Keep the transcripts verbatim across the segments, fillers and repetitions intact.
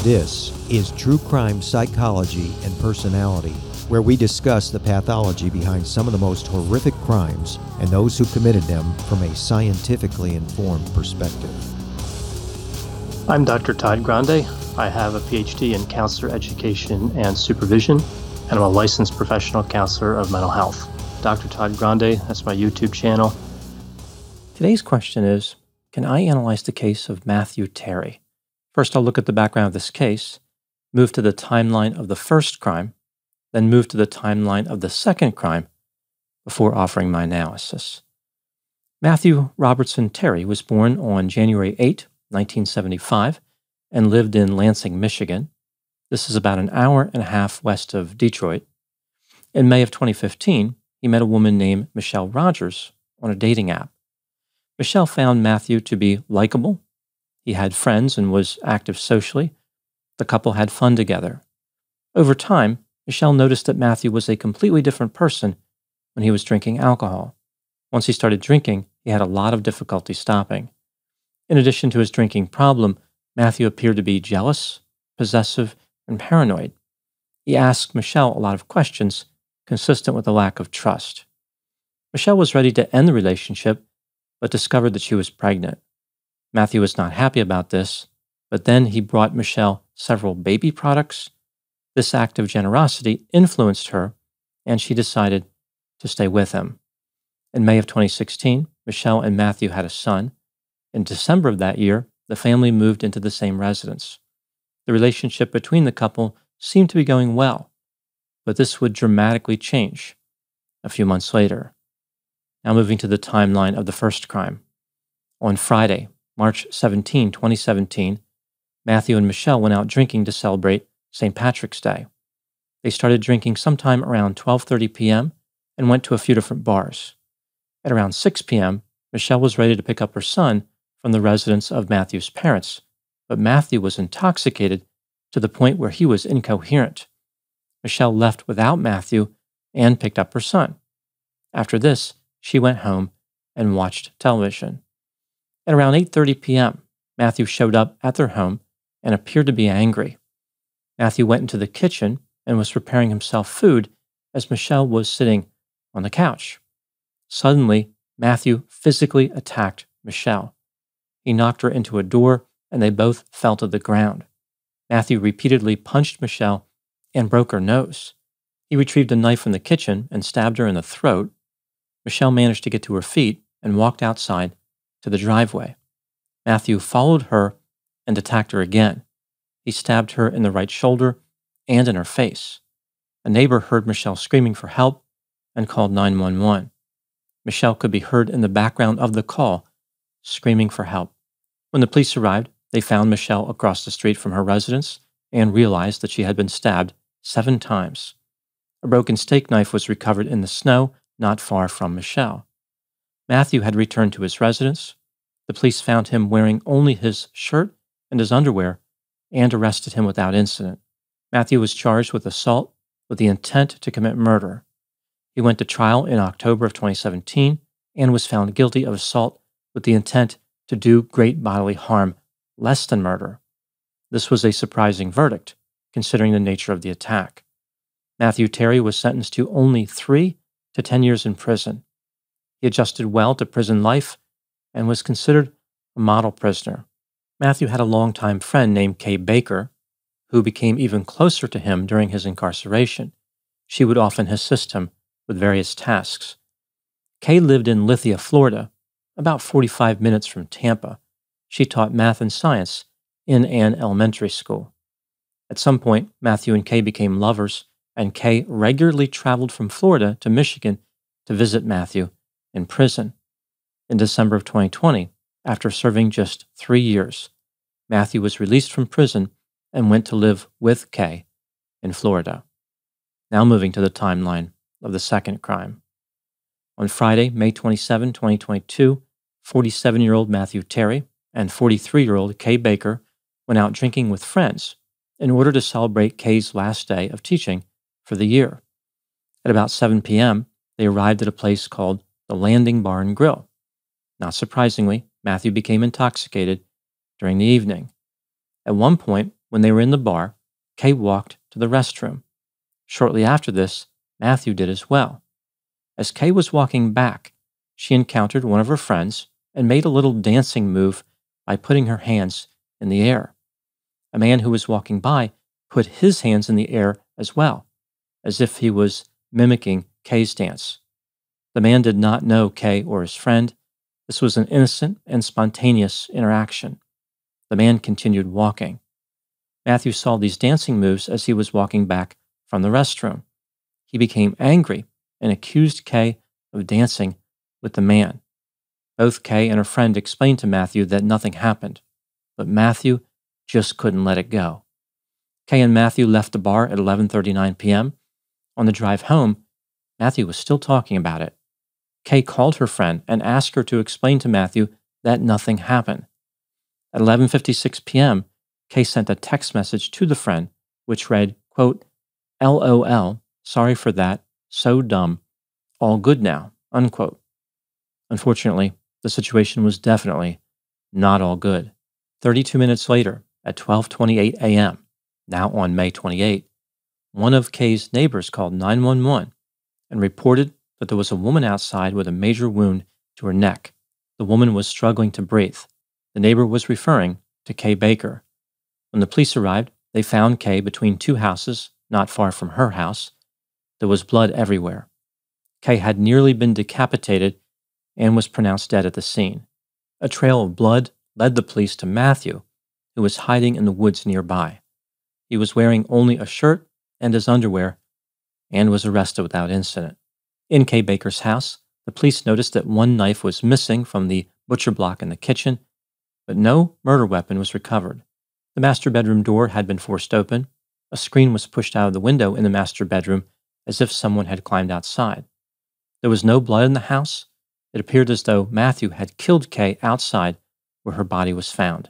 This is True Crime Psychology and Personality, where we discuss the pathology behind some of the most horrific crimes and those who committed them from a scientifically informed perspective. I'm Doctor Todd Grande. I have a P H D in counselor education and supervision, and I'm a licensed professional counselor of mental health. Doctor Todd Grande, that's my YouTube channel. Today's question is, can I analyze the case of Matthew Terry? First, I'll look at the background of this case, move to the timeline of the first crime, then move to the timeline of the second crime before offering my analysis. Matthew Robertson Terry was born on January eighth, nineteen seventy-five, and lived in Lansing, Michigan. This is about an hour and a half west of Detroit. In May of twenty fifteen, he met a woman named Michelle Rogers on a dating app. Michelle found Matthew to be likable. He had friends and was active socially. The couple had fun together. Over time, Michelle noticed that Matthew was a completely different person when he was drinking alcohol. Once he started drinking, he had a lot of difficulty stopping. In addition to his drinking problem, Matthew appeared to be jealous, possessive, and paranoid. He asked Michelle a lot of questions consistent with a lack of trust. Michelle was ready to end the relationship, but discovered that she was pregnant. Matthew was not happy about this, but then he brought Michelle several baby products. This act of generosity influenced her, and she decided to stay with him. In May of twenty sixteen, Michelle and Matthew had a son. In December of that year, the family moved into the same residence. The relationship between the couple seemed to be going well, but this would dramatically change a few months later. Now moving to the timeline of the first crime. On Friday, March seventeenth, twenty seventeen, Matthew and Michelle went out drinking to celebrate Saint Patrick's Day. They started drinking sometime around twelve thirty p.m. and went to a few different bars. At around six p.m., Michelle was ready to pick up her son from the residence of Matthew's parents, but Matthew was intoxicated to the point where he was incoherent. Michelle left without Matthew and picked up her son. After this, she went home and watched television. At around eight thirty p.m., Matthew showed up at their home and appeared to be angry. Matthew went into the kitchen and was preparing himself food as Michelle was sitting on the couch. Suddenly, Matthew physically attacked Michelle. He knocked her into a door and they both fell to the ground. Matthew repeatedly punched Michelle and broke her nose. He retrieved a knife from the kitchen and stabbed her in the throat. Michelle managed to get to her feet and walked outside to the driveway. Matthew followed her and attacked her again. He stabbed her in the right shoulder and in her face. A neighbor heard Michelle screaming for help and called nine one one. Michelle could be heard in the background of the call, screaming for help. When the police arrived, they found Michelle across the street from her residence and realized that she had been stabbed seven times. A broken steak knife was recovered in the snow not far from Michelle. Matthew had returned to his residence. The police found him wearing only his shirt and his underwear and arrested him without incident. Matthew was charged with assault with the intent to commit murder. He went to trial in October of twenty seventeen and was found guilty of assault with the intent to do great bodily harm less than murder. This was a surprising verdict, considering the nature of the attack. Matthew Terry was sentenced to only three to ten years in prison. He adjusted well to prison life and was considered a model prisoner. Matthew had a longtime friend named Kay Baker, who became even closer to him during his incarceration. She would often assist him with various tasks. Kay lived in Lithia, Florida, about forty-five minutes from Tampa. She taught math and science in an elementary school. At some point, Matthew and Kay became lovers, and Kay regularly traveled from Florida to Michigan to visit Matthew in prison. In December of twenty twenty, after serving just three years, Matthew was released from prison and went to live with Kay in Florida. Now moving to the timeline of the second crime. On Friday, May twenty-seventh, twenty twenty-two, forty-seven-year-old Matthew Terry and forty-three-year-old Kay Baker went out drinking with friends in order to celebrate Kay's last day of teaching for the year. At about seven p.m., they arrived at a place called the Landing Bar and Grill. Not surprisingly, Matthew became intoxicated during the evening. At one point, When they were in the bar, Kay walked to the restroom. Shortly after this, Matthew did as well. As Kay was walking back, she encountered one of her friends and made a little dancing move by putting her hands in the air. A man who was walking by put his hands in the air as well, as if he was mimicking Kay's dance. The man did not know Kay or his friend. This was an innocent and spontaneous interaction. The man continued walking. Matthew saw these dancing moves as he was walking back from the restroom. He became angry and accused Kay of dancing with the man. Both Kay and her friend explained to Matthew that nothing happened, but Matthew just couldn't let it go. Kay and Matthew left the bar at eleven thirty-nine p.m. On the drive home, Matthew was still talking about it. Kay called her friend and asked her to explain to Matthew that nothing happened. At eleven fifty-six p.m., Kay sent a text message to the friend, which read, quote, L O L, sorry for that, so dumb, all good now, unquote. Unfortunately, the situation was definitely not all good. thirty-two minutes later, at twelve twenty-eight a.m., now on May twenty-eighth, one of Kay's neighbors called nine one one and reported that there was a woman outside with a major wound to her neck. The woman was struggling to breathe. The neighbor was referring to Kay Baker. When the police arrived, they found Kay between two houses, not far from her house. There was blood everywhere. Kay had nearly been decapitated and was pronounced dead at the scene. A trail of blood led the police to Matthew, who was hiding in the woods nearby. He was wearing only a shirt and his underwear and was arrested without incident. In Kay Baker's house, the police noticed that one knife was missing from the butcher block in the kitchen, but no murder weapon was recovered. The master bedroom door had been forced open. A screen was pushed out of the window in the master bedroom as if someone had climbed outside. There was no blood in the house. It appeared as though Matthew had killed Kay outside where her body was found.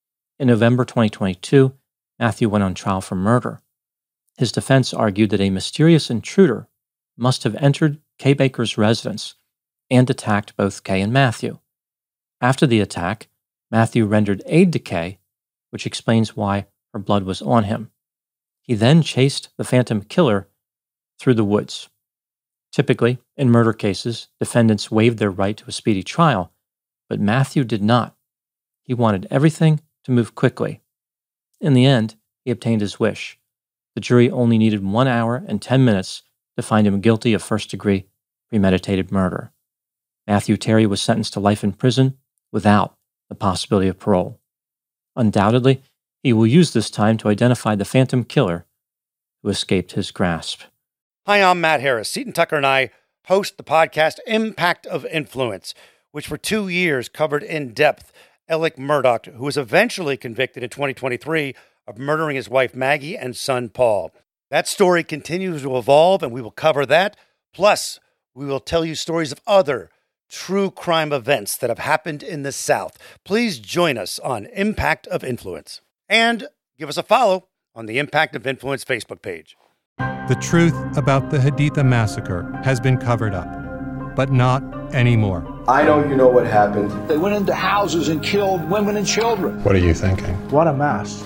In November twenty twenty-two, Matthew went on trial for murder. His defense argued that a mysterious intruder must have entered Kay Baker's residence and attacked both Kay and Matthew. After the attack, Matthew rendered aid to Kay, which explains why her blood was on him. He then chased the phantom killer through the woods. Typically, in murder cases, defendants waived their right to a speedy trial, but Matthew did not. He wanted everything to move quickly. In the end, he obtained his wish. The jury only needed one hour and ten minutes to find him guilty of first-degree premeditated murder. Matthew Terry was sentenced to life in prison without the possibility of parole. Undoubtedly, he will use this time to identify the phantom killer who escaped his grasp. Hi, I'm Matt Harris. Seton Tucker and I host the podcast Impact of Influence, which for two years covered in depth Alec Murdaugh, who was eventually convicted in twenty twenty-three of murdering his wife Maggie and son Paul. That story continues to evolve, and we will cover that. Plus, we will tell you stories of other true crime events that have happened in the South. Please join us on Impact of Influence. And give us a follow on the Impact of Influence Facebook page. The truth about the Haditha massacre has been covered up, but not anymore. I know you know what happened. They went into houses and killed women and children. What are you thinking? What a mess.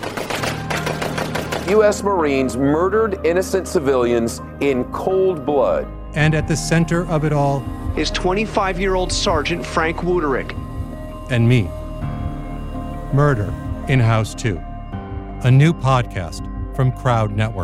U S Marines murdered innocent civilians in cold blood. And at the center of it all is twenty-five-year-old Sergeant Frank Wuterich. And me. Murder in House two. A new podcast from Crowd Network.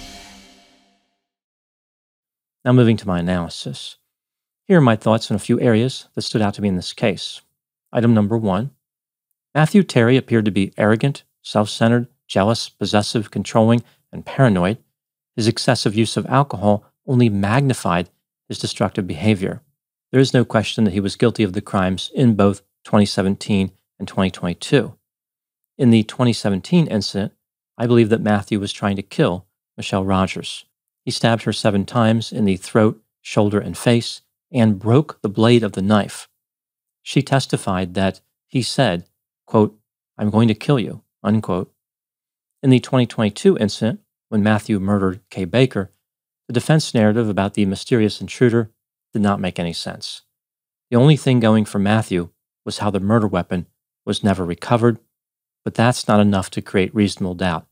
Now moving to my analysis. Here are my thoughts on a few areas that stood out to me in this case. Item number one. Matthew Terry appeared to be arrogant, self-centered, jealous, possessive, controlling, and paranoid. His excessive use of alcohol only magnified his destructive behavior. There is no question that he was guilty of the crimes in both twenty seventeen and twenty twenty-two. In the twenty seventeen incident, I believe that Matthew was trying to kill Michelle Rogers. He stabbed her seven times in the throat, shoulder, and face, and broke the blade of the knife. She testified that he said, quote, "I'm going to kill you," unquote. In the twenty twenty-two incident, when Matthew murdered Kay Baker, the defense narrative about the mysterious intruder did not make any sense. The only thing going for Matthew was how the murder weapon was never recovered, but that's not enough to create reasonable doubt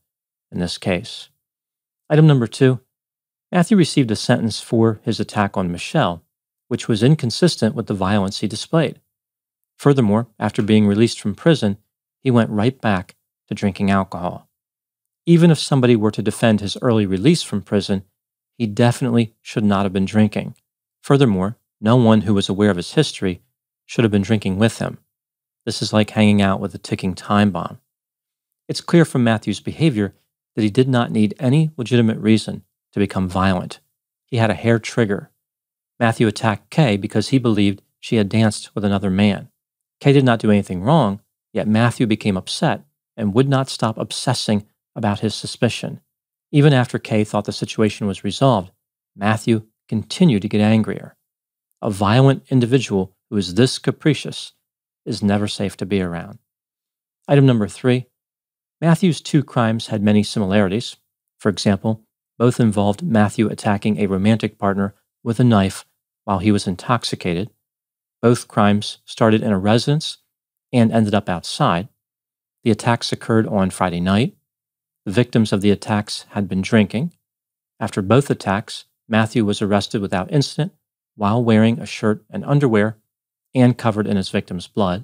in this case. Item number two, Matthew received a sentence for his attack on Michelle, which was inconsistent with the violence he displayed. Furthermore, after being released from prison, he went right back to drinking alcohol. Even if somebody were to defend his early release from prison, he definitely should not have been drinking. Furthermore, no one who was aware of his history should have been drinking with him. This is like hanging out with a ticking time bomb. It's clear from Matthew's behavior that he did not need any legitimate reason to become violent. He had a hair trigger. Matthew attacked Kay because he believed she had danced with another man. Kay did not do anything wrong, yet Matthew became upset and would not stop obsessing about his suspicion. Even after Kay thought the situation was resolved, Matthew continued to get angrier. A violent individual who is this capricious is never safe to be around. Item number three, Matthew's two crimes had many similarities. For example, both involved Matthew attacking a romantic partner with a knife while he was intoxicated. Both crimes started in a residence and ended up outside. The attacks occurred on Friday night. The victims of the attacks had been drinking. After both attacks, Matthew was arrested without incident while wearing a shirt and underwear and covered in his victim's blood.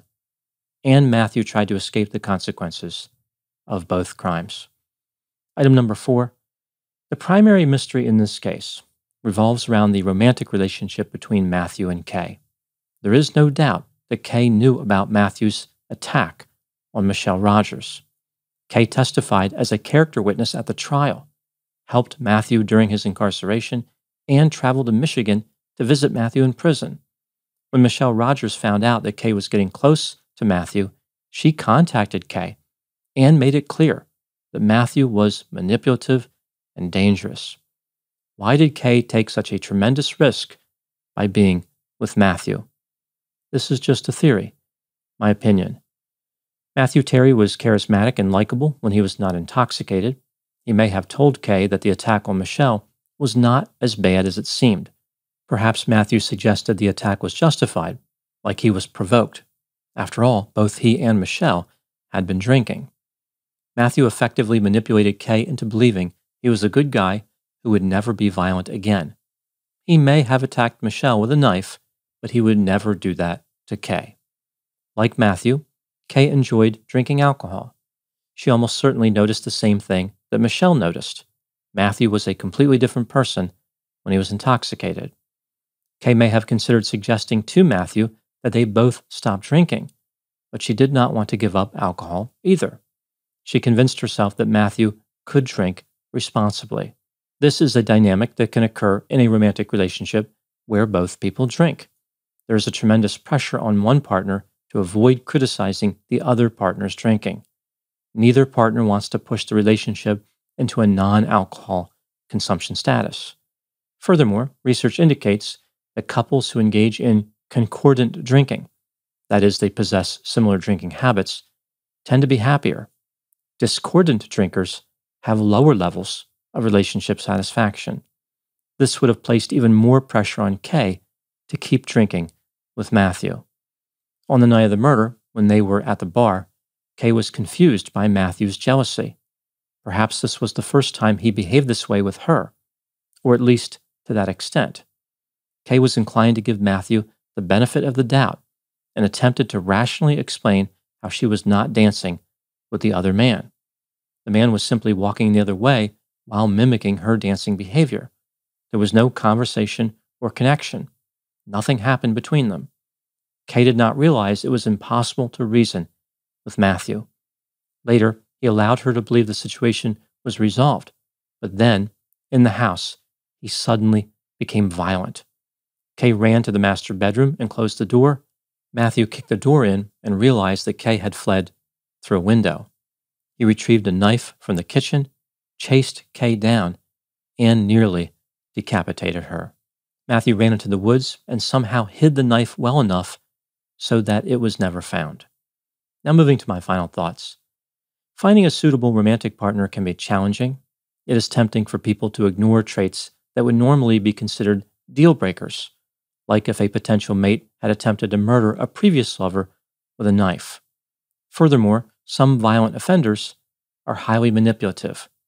And Matthew tried to escape the consequences of both crimes. Item number four, the primary mystery in this case revolves around the romantic relationship between Matthew and Kay. There is no doubt that Kay knew about Matthew's attack on Michelle Rogers. Kay testified as a character witness at the trial, helped Matthew during his incarceration, and traveled to Michigan to visit Matthew in prison. When Michelle Rogers found out that Kay was getting close to Matthew, she contacted Kay and made it clear that Matthew was manipulative and dangerous. Why did Kay take such a tremendous risk by being with Matthew? This is just a theory, my opinion. Matthew Terry was charismatic and likable when he was not intoxicated. He may have told Kay that the attack on Michelle was not as bad as it seemed. Perhaps Matthew suggested the attack was justified, like he was provoked. After all, both he and Michelle had been drinking. Matthew effectively manipulated Kay into believing he was a good guy who would never be violent again. He may have attacked Michelle with a knife, but he would never do that to Kay. Like Matthew, Kay enjoyed drinking alcohol. She almost certainly noticed the same thing that Michelle noticed. Matthew was a completely different person when he was intoxicated. Kay may have considered suggesting to Matthew that they both stop drinking, but she did not want to give up alcohol either. She convinced herself that Matthew could drink responsibly. This is a dynamic that can occur in a romantic relationship where both people drink. There is a tremendous pressure on one partner to avoid criticizing the other partner's drinking. Neither partner wants to push the relationship into a non-alcohol consumption status. Furthermore, research indicates that couples who engage in concordant drinking, that is, they possess similar drinking habits, tend to be happier. Discordant drinkers have lower levels of relationship satisfaction. This would have placed even more pressure on Kay to keep drinking with Matthew. On the night of the murder, when they were at the bar, Kay was confused by Matthew's jealousy. Perhaps this was the first time he behaved this way with her, or at least to that extent. Kay was inclined to give Matthew the benefit of the doubt and attempted to rationally explain how she was not dancing with the other man. The man was simply walking the other way while mimicking her dancing behavior. There was no conversation or connection. Nothing happened between them. Kay did not realize it was impossible to reason with Matthew. Later, he allowed her to believe the situation was resolved, but then, in the house, he suddenly became violent. Kay ran to the master bedroom and closed the door. Matthew kicked the door in and realized that Kay had fled through a window. He retrieved a knife from the kitchen, chased Kay down, and nearly decapitated her. Matthew ran into the woods and somehow hid the knife well enough so that it was never found. Now moving to my final thoughts. Finding a suitable romantic partner can be challenging. It is tempting for people to ignore traits that would normally be considered deal breakers, like if a potential mate had attempted to murder a previous lover with a knife. Furthermore, some violent offenders are highly manipulative.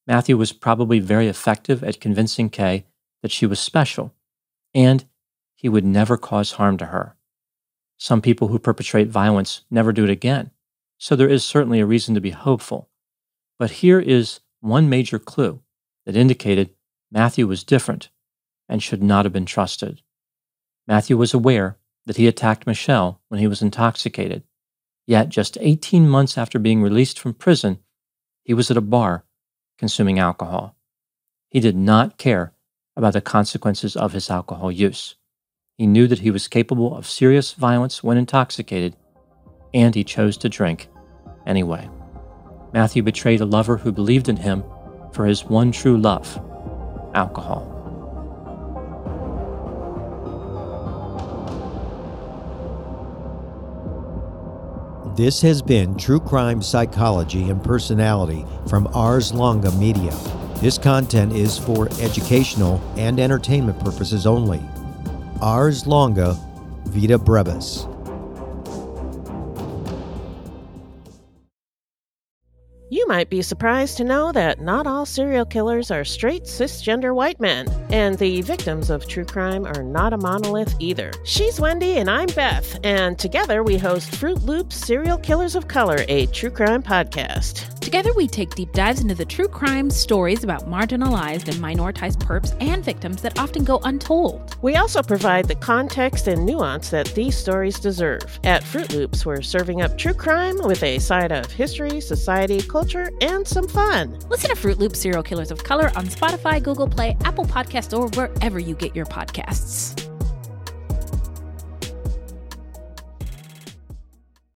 Matthew was probably very effective at convincing Kay that she was special, and he would never cause harm to her. Some people who perpetrate violence never do it again, so there is certainly a reason to be hopeful. But here is one major clue that indicated Matthew was different and should not have been trusted. Matthew was aware that he attacked Michelle when he was intoxicated, yet just eighteen months after being released from prison, he was at a bar consuming alcohol. He did not care about the consequences of his alcohol use. He knew that he was capable of serious violence when intoxicated, and he chose to drink anyway. Matthew betrayed a lover who believed in him for his one true love, alcohol. This has been True Crime Psychology and Personality from Ars Longa Media. This content is for educational and entertainment purposes only. Ars Longa, Vita Brevis. You might be surprised to know that not all serial killers are straight cisgender white men, and the victims of true crime are not a monolith either. She's Wendy and I'm Beth, and together we host Fruit Loops Serial Killers of Color, a true crime podcast. Together we take deep dives into the true crime stories about marginalized and minoritized perps and victims that often go untold. We also provide the context and nuance that these stories deserve. At Fruit Loops, we're serving up true crime with a side of history, society, culture, and some fun. Listen to Fruit Loops Serial Killers of Color on Spotify, Google Play, Apple Podcasts, or wherever you get your podcasts.